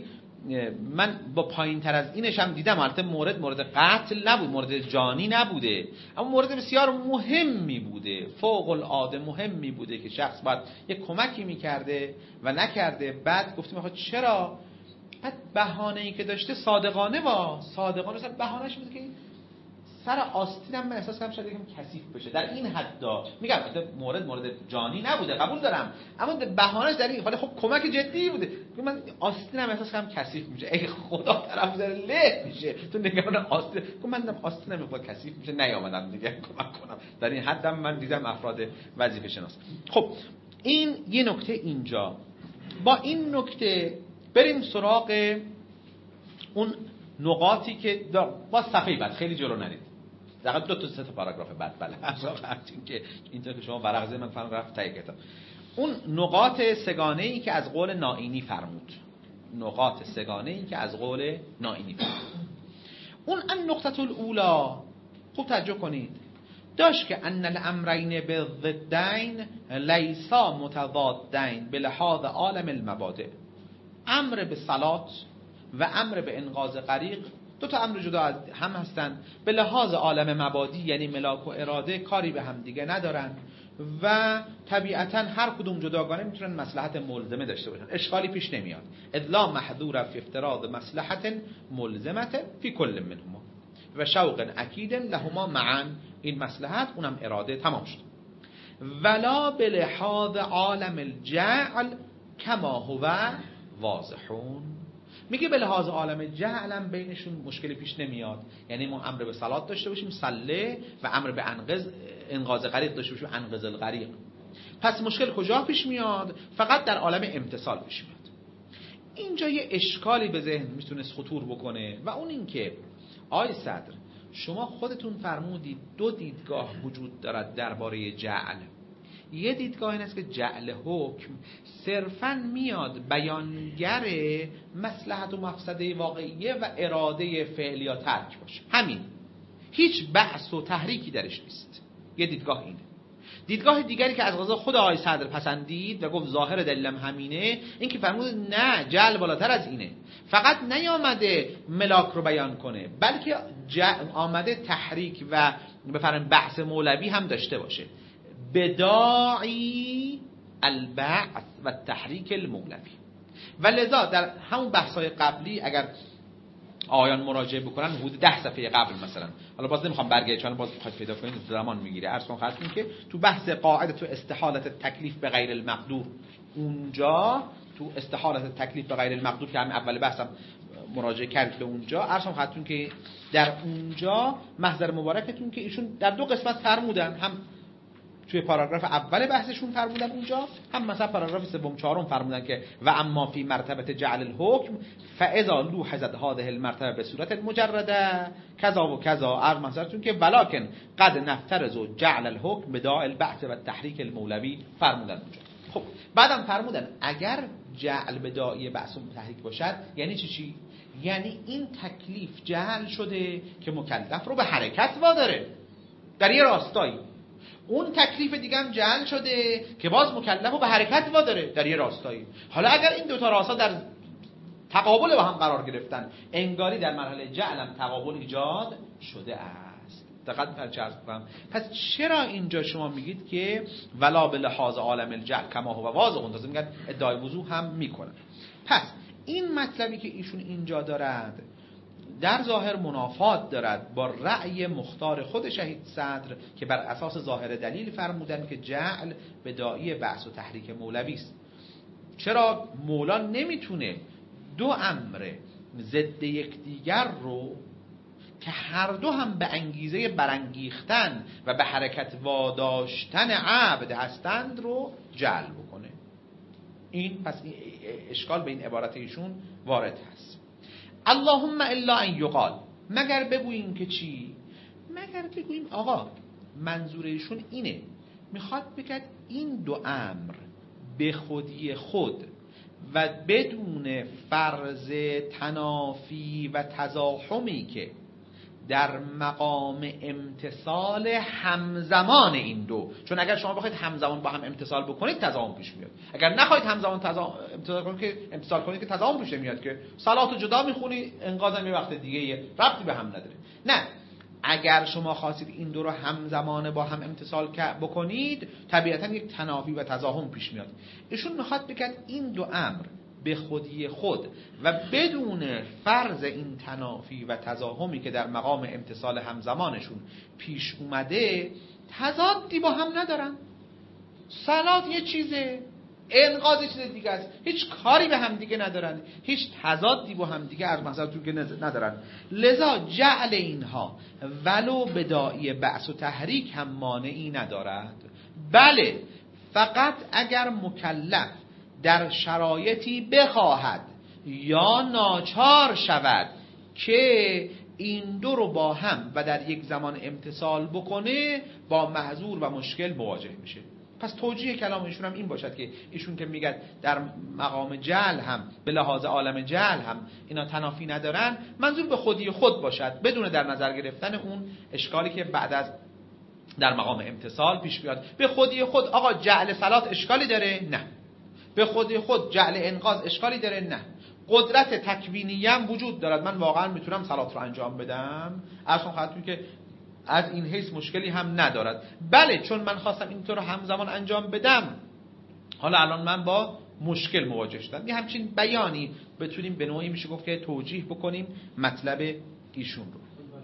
من با پایین تر از اینش هم دیدم، البته مورد مورد قتل نبود، مورد جانی نبوده اما مورد بسیار مهمی بوده، فوق العاده مهمی بوده که شخص باید یک کمکی میکرده و نکرده. بعد گفتیم آخه چرا؟ بعد بهانه‌ای که داشته صادقانه با صادقانه مثلا بهانه‌اش بوده که سر آستینم من احساس کنم شاید یکم کثیف بشه، در این حدا میگم مورد مورد جانی نبوده قبول دارم اما بهانه‌اش در این حالا خب کمک جدی بوده، من آستینم احساس کنم کثیف میشه، ای خدا طرف داره له میشه تو نگران آستین، گفتم من دیدم آستینم میخواد کثیف میشه نیامدم دیگه کمک کنم. در این حدم من دیدم افراد وظیفه شناس. خب این یه نکته اینجا. با این نکته بریم سراغ اون نقاطی که با صفحه بعد خیلی جلو نرید، دقیقا دو تا سه تا پاراگراف بعد بله همچنین که اینطور که شما ورق زدید من فهم رفت تای کتاب. اون نقاط سگانه ای که از قول نائینی فرمود، نقاط سگانه ای که از قول نائینی فرمود، اون ان نقطه الاولا خوب توجه کنید داشت که ان الامرین بالضدین لیسا متضادین به لحاظ عالم المبادئ، امر به صلات و امر به انقاذ غریق دو تا امر جدا از هم هستن، به لحاظ عالم مبادی یعنی ملاک و اراده کاری به هم دیگه ندارن و طبیعتا هر کدوم جداگانه میتونن مصلحت ملزمه داشته باشن، اشکالی پیش نمیاد. ادلا محذور فی افتراض مصلحت ملزمه فی کل منهما و شوق اکید لهما معا، این مصلحت اونم اراده تمام شد. ولا به لحاظ عالم الجعل کما هو واضحون، میگه به لحاظ عالم جهلم بینشون مشکلی پیش نمیاد، یعنی ما امر به صلات داشته باشیم صله و امر به انقاذ انقاذ غریق داشته باشیم انقاذ الغریق. پس مشکل کجا پیش میاد؟ فقط در عالم امتثال پیش میاد. اینجا یه اشکالی به ذهن میتونست خطور بکنه و اون این که آی صدر شما خودتون فرمودید دو دیدگاه وجود دارد درباره جعل. یه دیدگاه این است که جعل حکم صرفاً میاد بیانگر مصلحت و مفسده واقعیه و اراده فعل یا ترک باشه، همین، هیچ بحث و تحریکی درش نیست. یه دیدگاه اینه. دیدگاه دیگری که از قضا خود آقای صدر پسندید و گفت ظاهر دلیلم همینه، این که فرمود نه جعل بالاتر از اینه، فقط نیامده ملاک رو بیان کنه بلکه آمده تحریک و بفرمایید بحث مولوی هم داشته باشه، بداعی البعث و تحریک المولوی. و لذا در همون بحث‌های قبلی اگر آیان مراجعه بکنن حدود ده صفحه قبل مثلا، حالا باز نمیخوام برگردم چون باز بخواید پیدا کنید زمان میگیره، عرض کنم خدمتتون که تو بحث قاعده تو استحالت تکلیف به غیر المقدور، اونجا تو استحالت تکلیف به غیر المقدور که همین اول بحثم مراجعه کرد به اونجا، عرض کنم خدمتتون که در اونجا محضر مبارکتون که ایشون در دو قسمت فرمودن، هم توی پاراگراف اول بحثشون فرمودن اونجا، هم مثلا پاراگراف سوم چهارم فرمودن که و اما فی مرتبه جعل الحکم فاذا لوحظت هذه المرتبه به صورت مجرده کذا و کذا، عرض منظرتون که ولکن قد نفترض جعل الحکم بداء البعث و تحریک المولوی فرمودن اونجا. خب بعدم فرمودن اگر جعل بداعی بحث و تحریک باشد یعنی چی چی؟ یعنی این تکلیف جعل شده که مکلف رو به حرکت واداره در یه راستایی، اون تکلیف دیگه هم جعل شده که باز مکلف رو به حرکت واداره در یه راستایی. حالا اگر این دو تا راستا در تقابل با هم قرار گرفتن، انگاری در مرحله جعل هم تقابل ایجاد شده است. دقت کنید چه عرض می‌کنم. پس چرا اینجا شما میگید که ولا به لحاظ عالم الجعل کما هو واضح، اون میگن ادعای وضوح هم میکنن. پس این مطلبی که ایشون اینجا دارند در ظاهر منافات دارد با رأی مختار خود شهید صدر که بر اساس ظاهر دلیل فرمودن که جعل بداعی بحث و تحریک مولوی است. چرا مولا نمیتونه دو امر ضد یکدیگر رو که هر دو هم به انگیزه برانگیختن و به حرکت واداشتن عبد هستند رو جعل بکنه؟ این پس اشکال به این عبارت ایشون وارد هست. اللهم الا ان یقال، مگر بگوییم که چی؟ مگر بگوییم آقا منظور ایشون اینه، میخواد بگه این دو امر به خودی خود و بدون فرض تنافی و تزاحمی که در مقام امتصال همزمان این دو، چون اگر شما بخواید همزمان با هم امتصال بکنید تزاحم پیش میاد، اگر نخواید همزمان تزاحم امتصال کنید که امتصال کنید که تزاحم پیش میاد، که صلاتو جدا میخونی انقاذم یه وقت دیگه ربطی به هم نداره. نه، اگر شما خواستید این دو رو همزمان با هم امتصال بکنید طبیعتا یک تنافی و تزاحم پیش میاد. ایشون میخواد بگه این دو امر به خودی خود و بدون فرض این تنافی و تزاحمی که در مقام امتصال همزمانشون پیش اومده تضادی با هم ندارن. صلات یه چیزه، انقاذ یه چیز دیگه است، هیچ کاری به هم دیگه ندارن، هیچ تضادی با هم دیگه از مثلا که ندارن. لذا جعل اینها ولو بداعی بأس و تحریک هم مانعی ندارد. بله، فقط اگر مکلف در شرایطی بخواهد یا ناچار شود که این دو رو با هم و در یک زمان امتصال بکنه با محظور و مشکل مواجه میشه. پس توجیه کلام ایشون هم این باشد که ایشون که میگه در مقام جعل هم به لحاظ عالم جعل هم اینا تنافی ندارن، منظور به خودی خود باشد بدون در نظر گرفتن اون اشکالی که بعد از در مقام امتصال پیش بیاد. به خودی خود آقا جعل صلات اشکالی داره؟ نه. به خودی خود جعل انقاذ اشکالی داره؟ نه. قدرت تکوینی هم وجود دارد، من واقعا میتونم صلات رو انجام بدم، اصلا خاطر که از این حیث مشکلی هم ندارد. بله، چون من خواستم اینطور همزمان انجام بدم، حالا الان من با مشکل مواجه شدم. یه همچین بیانی بتونیم به نوعی میشه گفت که توجیه بکنیم مطلب ایشون رو.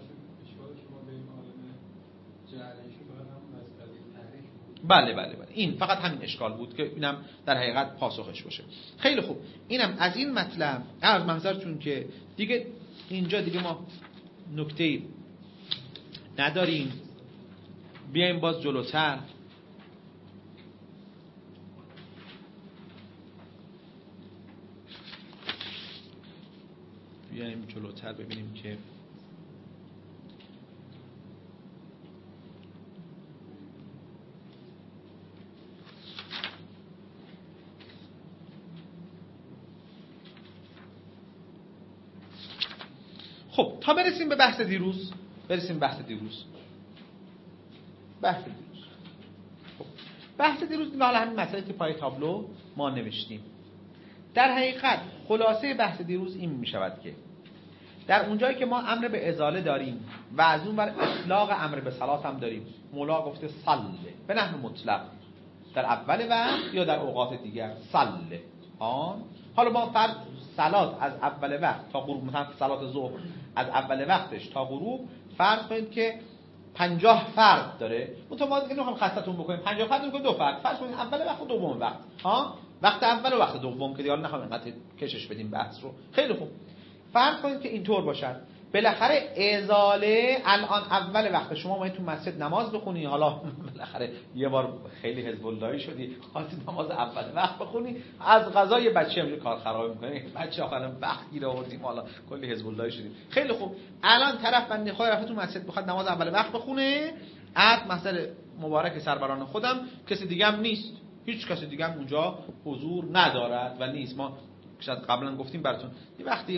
بله بله بله، این فقط همین اشکال بود که اینم در حقیقت پاسخش باشه. خیلی خوب، اینم از این مطلب. از منظرتون که دیگه اینجا دیگه ما نکته نداریم، بیایم باز جلوتر. بیایم جلوتر ببینیم که خب تا برسیم به بحث دیروز برسیم بحث دیروز بحث دیروز خب بحث دیروز دیگه حالا همین مسئله که پای تابلو ما نوشتیم. در حقیقت خلاصه بحث دیروز این می شود که در اونجایی که ما امر به ازاله داریم و از اون بر اطلاق امر به صلات هم داریم، مولا گفته صله به نحو مطلق در اول وقت یا در اوقات دیگر صله آن. حالا ما فرض صلات از اول وقت تا غروب، مثلا صلات ظهر از اول وقتش تا غروب فرض کنید که پنجاه فرد داره. منتها ما دیگه نمیخوام خستتون بکنیم، پنجاه فرد میگه دو فرد فرض کنید اول وقت و دوم وقت ها، وقت اول و وقت دوم که دیگه نخوام اینقدر کشش بدیم بحث رو. خیلی خوب فرض کنید که اینطور باشد. بالاخره ازاله الان اول وقت شما باید تو مسجد نماز بخونی، حالا بالاخره یه بار خیلی حزب اللهی شدی خواستی نماز اول وقت بخونی، از قضا یه بچه هم کار خراب میکنه، بچه آخرا وقت گیر آوردیم حالا کلی حزب اللهی شدیم. خیلی خوب الان طرف بنده خدا رفت تو مسجد بخواد نماز اول وقت بخونه، از مسجد مبارک سربران خودم کسی دیگه هم نیست، هیچ کسی دیگه هم اونجا حضور ندارد و نیست. ما شاید قبلا گفتیم براتون یه وقتی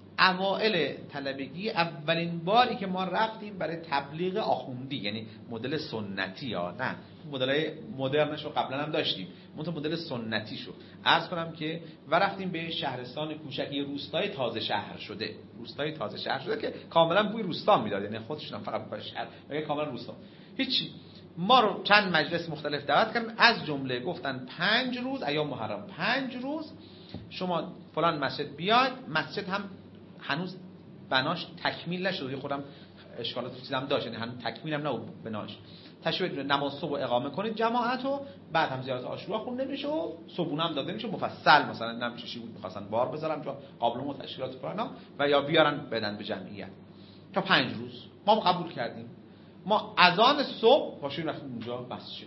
اوائل طلبگی اولین باری که ما رفتیم برای تبلیغ آخوندی، یعنی مدل سنتی ها، نه مدل مدرنش رو قبلا هم داشتیم، منتها مدل سنتی شو عرض کنم که و رفتیم به شهرستان کوچکی روستای تازه شهر شده، روستای تازه شهر شده که کاملا بوی روستا میداد، یعنی خودشون هم فقط بوی شهر میگه کاملا روستا. هیچی. ما رو چند مجلس مختلف دعوت کردن، از جمله گفتن پنج روز ایام محرم، پنج روز شما فلان مسجد بیاید. مسجد هم هنوز بناش تکمیل نشده، خودم اشکالات چیزام داشت، یعنی هنوز تکمیل هم نبود بناش. تشریف نماز صبح اقامه کنید جماعت رو، بعد هم زیارت عاشورا خونده میشه و صبحونه هم داده میشه مفصل، مثلا نمیشه چی بود می‌خواستن بار بذارم چون قابلمه و تشکیلات فلان و یا بیارن بدن به جمعیت. تا پنج روز ما قبول کردیم. ما اذان صبح باشیم رفتیم اونجا مسجد،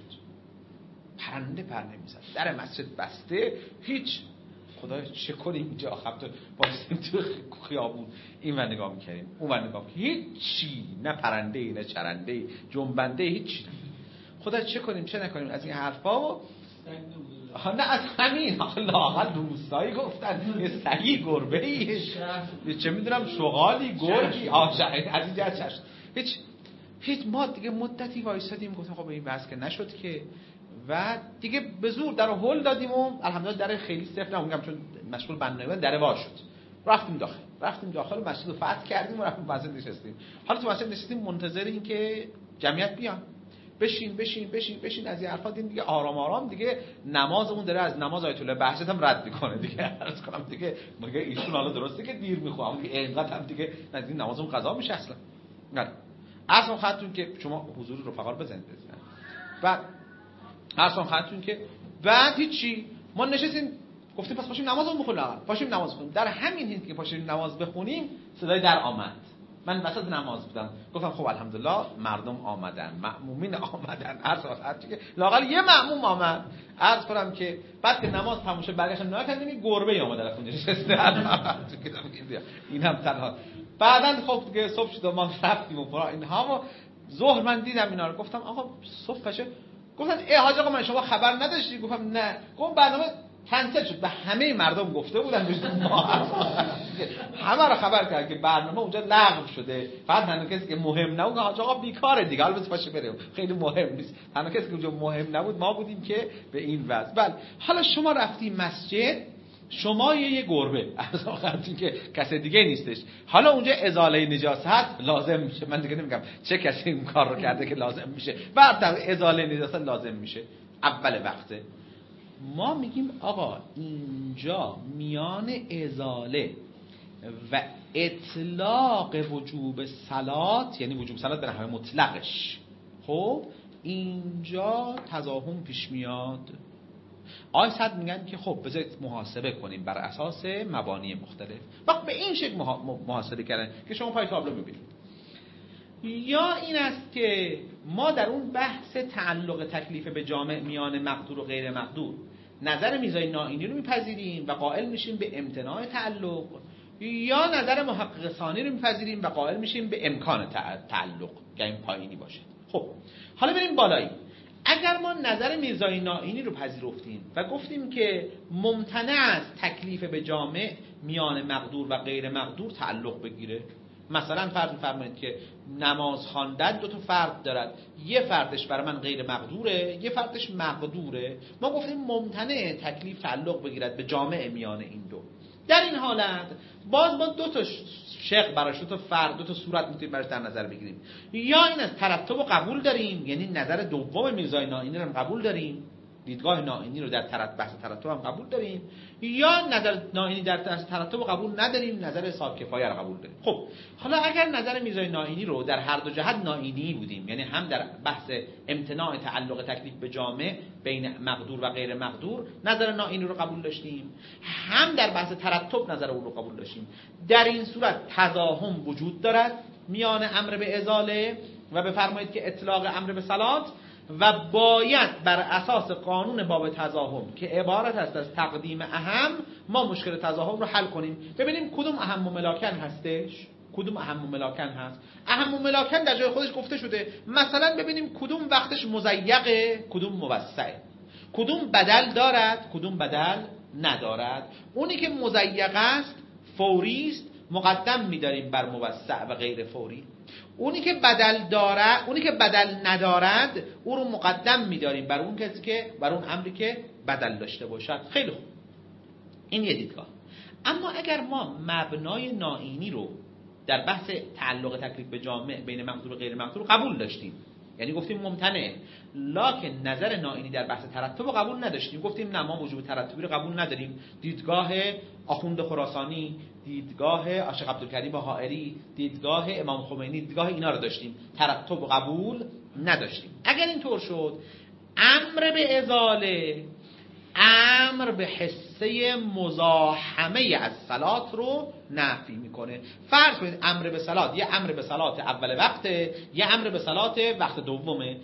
پرنده پر نمیزد، در مسجد بسته، هیچ. خدایا چه کنیم اینجا خب تو واسیم تو خیابون این ور نگاه می‌کردیم اون ور نگاه می‌کردیم، هیچی، نه پرنده نه چرنده جنبنده، هیچی. خدا چه کنیم چه نکنیم از این حرفا و نه از همین لااقل روستایی گفتن یه سگی گربه‌ای چه میدونم شغالی گرگی آشعه از این جهت چشم هیچ هیچ. ما دیگه مدتی وایسادیم گفتم خب این بحث که نشد که، و دیگه به زور در هول دادیم و الحمدلله در خیلی صفر نمیگم چون مشغول بنای در وا شد. رفتیم داخل رفتیم داخل مسجد رو فتح کردیم و رفتیم مسجد نشستیم. حالا تو مسجد نشستیم منتظر این که جمعیت بیان، بشین بشین بشین بشین از این حرفا. دیدیم دیگه آرام آرام دیگه نمازمون داره از نماز آیت الله بهجت هم رد میکنه دیگه. عرض کنم دیگه میگه ایشون حالا درسته که دیر میخوام دیگه اینقدر هم دیگه نزدیک نمازمون قضا میشه اصلا. نه اصلا خاطرتون که شما حضور رفقا رو بزنید بزنید. بعد اصلا خاطرتون که بعد هیچی ما نشستیم گفتیم پس پاشیم نمازمون بخونیم، پاشیم نماز بخونیم. در همین حین که پاشیم نماز بخونیم صدای در آمد. من وسط نماز بودم گفتم خب الحمدلله مردم آمدن، مأمومین آمدن. عرض خاطر که لااقل یه مأموم آمد. عرض کنم که بعد که نماز تموم شد برگشتم نگاه کردم یه گربه اومد در اونجا نشسته. این هم تنها. بعدن خب دیگه صبح شد و ما رفتیم و فرا اینها و ظهر من دیدم اینا رو گفتم آقا صبح بشه. گفتن ای حاج آقا من شما خبر نداشتی؟ گفتم نه. گفتم برنامه کنسل شد. به همه مردم گفته بودن همه رو خبر کرد که برنامه اونجا لغو شده. بعد تنها کسی که مهم نبود حاج آقا بیکاره دیگه، حالا بس باشه بریم خیلی مهم نیست. تنها کسی که اونجا مهم نبود ما بودیم که به این وضع. بله حالا شما رفتیم مسجد، شما یه, یه گربه از آخرتون که کسی دیگه نیستش. حالا اونجا ازاله نجاست لازم میشه. من دیگه نمیگم چه کسی این کار رو کرده که لازم میشه. بعد در ازاله نجاست لازم میشه اول وقته. ما میگیم آقا اینجا میان ازاله و اطلاق وجوب صلات، یعنی وجوب صلات به نحو مطلقش، خب اینجا تضاهم پیش میاد. آی صد میگن که خب بذارید محاسبه کنیم بر اساس مبانی مختلف. وقت به این شکل محاسبه کردن که شما پای تابلو میبینید. یا این است که ما در اون بحث تعلق تکلیف به جامع میان مقدور و غیر مقدور نظر میزای نائینی رو میپذیریم و قائل میشیم به امتناع تعلق. یا نظر محقق ثانی رو میپذیریم و قائل میشیم به امکان تعلق که این پایینی باشه. خب حالا بریم بالایی. اگر ما نظر میرزایی نائینی رو پذیرفتیم و گفتیم که ممتنع است تکلیف به جامع میان مقدور و غیر مقدور تعلق بگیره، مثلا فرض فرمایید که نماز خواندن دو تا فرد دارد، یه فردش برای من غیر مقدوره، یه فردش مقدوره، ما گفتیم ممتنع تکلیف تعلق بگیرد به جامع میان این دو. در این حالت باز با دو تا شق براش، دو تا فرد، دو تا صورت میتونیم براش در نظر بگیریم. یا این از ترتب رو قبول داریم، یعنی نظر دوم میرزای نائینی رو هم قبول داریم، دیدگاه نائینی رو در ترتب بحث ترتب هم قبول داریم، یا نظر نائینی در ترتب رو قبول نداریم، نظر صاحب کفایه رو قبول داریم. خب حالا اگر نظر میرزای نائینی رو در هر دو جهت نائینی بودیم، یعنی هم در بحث امتناع تعلق تکلیف به جامع بین مقدور و غیر مقدور نظر نائینی رو قبول داشتیم، هم در بحث ترتب نظر او رو قبول داشتیم، در این صورت تضاهم وجود دارد میان امر به ازاله و بفرمایید که اطلاق امر به صلات، و باید بر اساس قانون باب تضاهم که عبارت است از تقدیم اهم ما مشکل تضاهم رو حل کنیم، ببینیم کدوم اهم و ملاکن هستش، کدوم اهم و ملاکن هست. اهم و ملاکن در جای خودش گفته شده، مثلا ببینیم کدوم وقتش مضیقه، کدوم موسعه، کدوم بدل دارد، کدوم بدل ندارد. اونی که مضیق است فوری است، مقدم می‌داریم بر موسع و غیر فوری. اونی که بدل داره، اونی که بدل ندارد او رو مقدم می‌داریم بر اون کسی که بر اون امری که بدل داشته باشد. خیلی خوب، این یه دیدگاه. اما اگر ما مبنای نائینی رو در بحث تعلق تکلیف به جامع بین مقدور و غیر مقدور قبول داشتیم، یعنی گفتیم ممتنعه، لکن نظر نائینی در بحث ترتب رو نداشتیم، گفتیم نه ما وجوب ترتبی رو قبول نداریم، دیدگاه آخوند خراسانی، دیدگاه عاشق عبدالکریم حائری، دیدگاه امام خمینی، دیدگاه اینا رو داشتیم، ترتب رو قبول نداشتیم. اگر اینطور شد، امر به ازاله امر به حصه مزاحمه از صلات رو نفی میکنه. فرض کنید امر به صلات یه امر به صلات اول وقته، یه امر به صلات وقت دومه.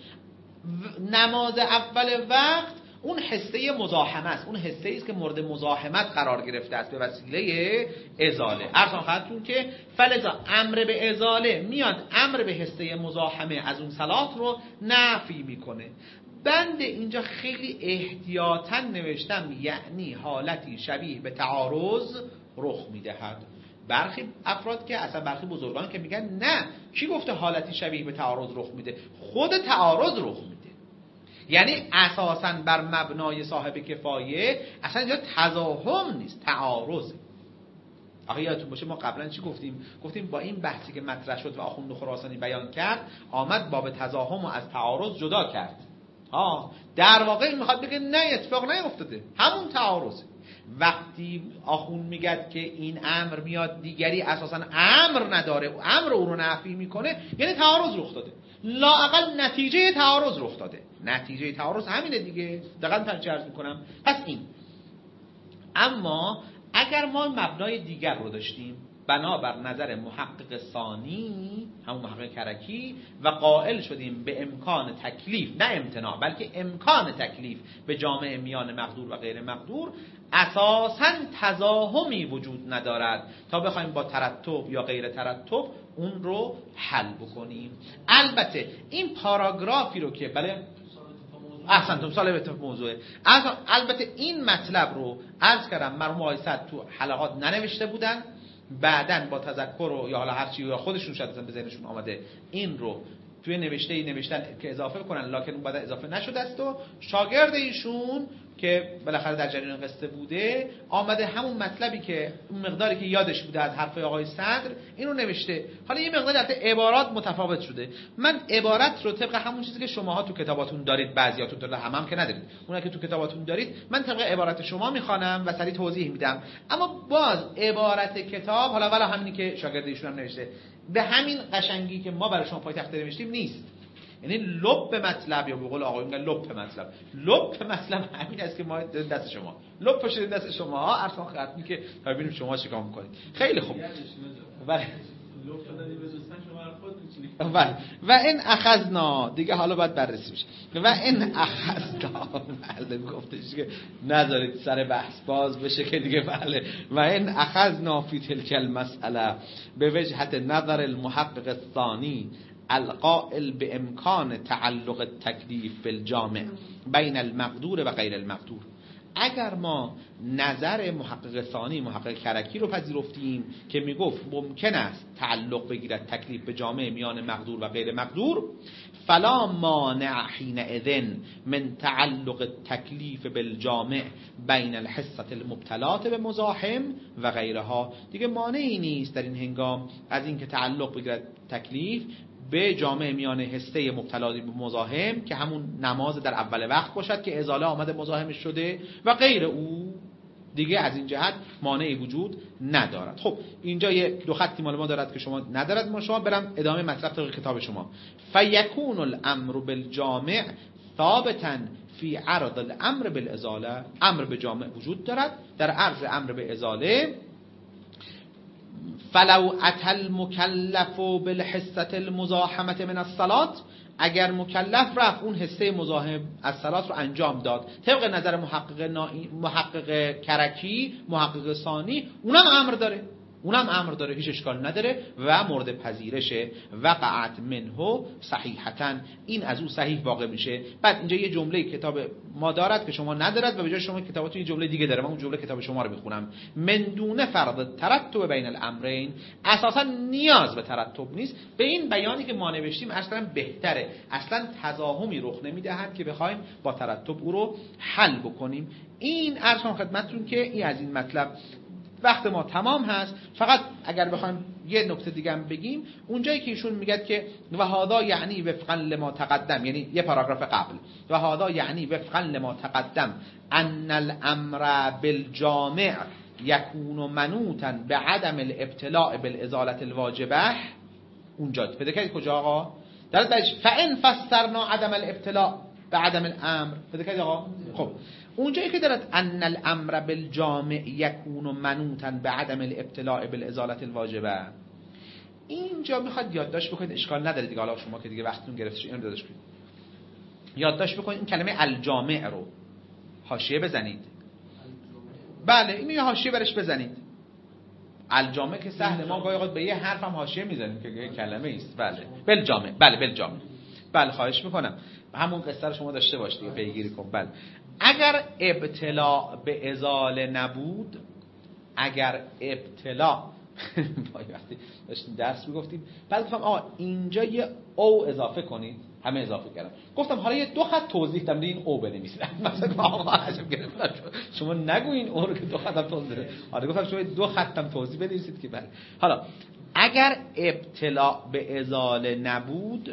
نماز اول وقت اون حصه مزاحمه است، اون حصه است که مورد مزاحمت قرار گرفته است به وسیله ازاله. عرض خدمتتون که فلذا امر به ازاله میاد امر به حصه مزاحمه از اون صلات رو نفی میکنه. بند اینجا خیلی احتیاطاً نوشتم، یعنی حالتی شبیه به تعارض رخ میدهد. برخی افراد که اصلا برخی بزرگان که میگن نه، کی گفته حالتی شبیه به تعارض رخ میده؟ خود تعارض رخ میده. یعنی اساساً بر مبنای صاحب کفایه اصلا اینجا تضاهم نیست، تعارضه. آخه یادتون باشه ما قبلا چی گفتیم؟ گفتیم با این بحثی که مطرح شد و آخوند خراسانی بیان کرد، آمد باب تضاهم از تعارض جدا کرد. ها در واقع میخواد بگه نه، اتفاق نیفتاده، همون تعارضه. وقتی آخوند میگه که این امر میاد دیگری اساسا امر نداره و امر او رو نفی میکنه، یعنی تعارض رخ داده، لااقل نتیجه تعارض رخ داده. نتیجه تعارض همینه دیگه. دقیقاً عرض میکنم. پس این. اما اگر ما مبنای دیگر رو داشتیم بنابر نظر محقق ثانی، همون محقق کرکی، و قائل شدیم به امکان تکلیف، نه امتناع بلکه امکان تکلیف به جامع میان مقدور و غیر مقدور، اساساً تضاهمی وجود ندارد تا بخوایم با ترتب یا غیر ترتب اون رو حل بکنیم. البته این پاراگرافی رو که بله احسنتم سال به موضوعه، البته این مطلب رو عرض کردم مرحوم آقای صد تو حلقات ننوشته بودن، بعدن با تذکر و یا حالا هر چی یا خودشون شاید به ذهنشون آمده این رو توی نوشته‌ای نوشتن که اضافه کنن، لکن اون بعد اضافه نشده است و شاگرد ایشون که بالاخره در جریان قصه بوده آمده همون مطلبی که اون مقداری که یادش بوده از حرفای آقای صدر اینو نوشته. حالا یه مقدار البته عبارات متفاوت شده. من عبارت رو طبق همون چیزی که شماها تو کتاباتون دارید، بعضیاتون دارید، هم هم که ندارید، اونایی که تو کتاباتون دارید من طبق عبارت شما میخوانم و سریع توضیح میدم. اما باز عبارت کتاب حالا والا همینی که شاگرد ایشون هم نوشته به همین قشنگی که ما برای شما پایتخت نوشتیم نیست. یعنی لب مطلب، یا به قول آقایون میگن لب مطلب، لب مطلب همین است که ما دست شما لب شده دست شما ارسان ختمی که تا ببینیم شما چیکار میکنید. خیلی خوب. بله لب دادی به دوستان شما رو خود میچینید. و این اخذنا دیگه حالا باید بررسی بشه. و این اخذنا بله گفتش که نذارید سر بحث باز بشه که دیگه بله. و این اخذنا فی تلک المسئله به وجهت نظر المحقق الثانی القائل به امکان تعلق تکلیف بالجامع بین المقدور و غیر المقدور. اگر ما نظر محقق ثانی محقق کرکی رو پذیرفتیم که میگفت ممکن است تعلق بگیرد تکلیف به جامع میان مقدور و غیر مقدور، فلا مانع حینئذ من تعلق تکلیف بالجامع بین الحصة المبتلات به مزاحم و غیرها. دیگه مانعی نیست در این هنگام از اینکه تعلق بگیرد تکلیف به جامع میان حصه مبتلا به مزاحم که همون نماز در اول وقت باشد که ازاله آمده مزاحمش شده و غیر او، دیگه از این جهت مانعی وجود ندارد. خب اینجا یه دو خطی مال ما دارد که شما ندارد، ما شما برم ادامه مطلب طبق کتاب شما. فیکون الامر بالجامع ثابتا فی عرض الامر بالازاله. امر به جامع وجود دارد در عرض امر به ازاله. فلو اتى المكلف بالحصة المزاحمة من الصلاة، اگر مکلف رفت اون حصه مزاحم از صلات رو انجام داد طبق نظر محقق نائی... محقق کرکی محقق ثانی، اونم امر داره اونم امر داره هیچ اشکال نداره و مورد پذیرشه. وقعت منه صحیحتاً، این از او صحیح واقع میشه. بعد اینجا یه جمله کتاب ما دارد که شما ندارد و به جای شما کتابتون یه جمله دیگه داره، من اون جمله کتاب شما رو میخونم. من دون فرض ترتب بین الامرین، اساسا نیاز به ترتب نیست. به این بیانی که ما نوشتیم اصلا بهتره، اصلا تضاهمی رخ نمیدهد که بخوایم با ترتب او رو حل بکنیم. این عرض کنم خدمتتون که این از این مطلب وقت ما تمام هست. فقط اگر بخوایم یه نکته دیگه هم بگیم، اونجایی که ایشون میگه که و هذا یعنی وفقا لما تقدم، یعنی یه پاراگراف قبل، و هذا یعنی وفقا لما تقدم ان الامر بالجامع یکون منوطا به عدم الابتلاء بالازاله الواجبه، اونجا بده که کجا آقا در درش فان فسرنا عدم الابتلاء به عدم الامر، بده که آقا خب اونجایی که دارد ان الامر بالجامع یکون منوطا به عدم الابتلاء بالازاله الواجبه، اینجا میخواد یادداشت بکنید، اشکال نداره دیگه، حالا شما که دیگه وقتتون گرفتش اینو یادداشت کنید، یادداشت بکنید این کلمه الجامع رو حاشیه بزنید. بله اینو یه حاشیه برش بزنید. الجامع که سهل، ما گاهی اوقات به یه حرف هم حاشیه میزنیم که یه کلمه است. بله بالجامع، بله بالجامع، بله خواهش میکنم همون قصه رو شما داشته باشید دیگه، پیگیری کن. بله اگر ابتلا به ازاله نبود، اگر ابتلا وقتی داشتیم درس میگفتیم بعد گفتم آقا اینجا یه او اضافه کنید، همه اضافه کردم، گفتم حالا یه دو خط توضیح دادم این او بنویسید. مثلا آقا عجب گرفتم شما نگوین او رو که دو خطم توضیح بده. آره گفتم شما دو خطم توضیح بنویسید که بله. حالا اگر ابتلا به ازاله نبود،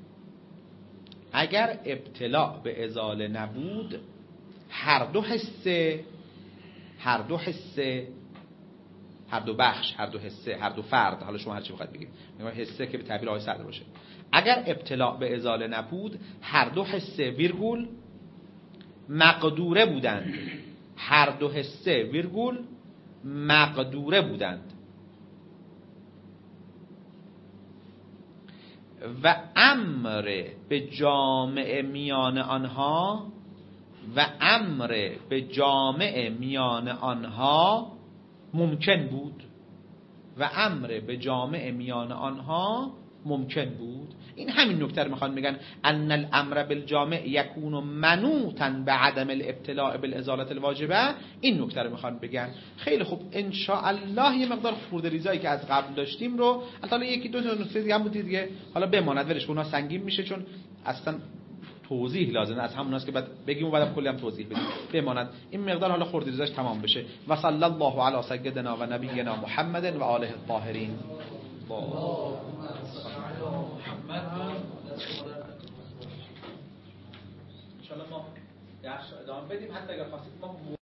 اگر ابتلا به ازاله نبود، هر دو حصه هر دو حصه هر دو بخش هر دو حصه هر دو فرد، حالا شما هر چی بخواید بگید، میگم حصه که به تعبیر آقای صدر باشه، اگر ابتلا به ازاله نبود هر دو حصه ویرگول مقدوره بودند، هر دو حصه ویرگول مقدوره بودند و امر به جامع میان آنها و امر به جامع میان آنها ممکن بود و امر به جامع میان آنها ممکن بود. این همین نکته رو میخوان میگن ان الامر بالجامع یکون منوطا به عدم الابتلاء بالازاله الواجبه، این نکته رو میخوان بگن. خیلی خوب ان شاء الله یه مقدار خورده ریزایی که از قبل داشتیم رو البته یکی دو تا نکته دیگه هم بود دیگه، حالا بماند ولش اونها سنگین میشه چون اصلا توضیح لازمه از هموناست که بعد بگیم و بعدم کلی هم توضیح بدیم، بماند این مقدار حالا خورده ریزاش تمام بشه. و صلی الله علی سیدنا و نبینا محمد و آله الطاهرین. انشاءالله ما درس ادامه بدیم، حتی اگر خواستید ما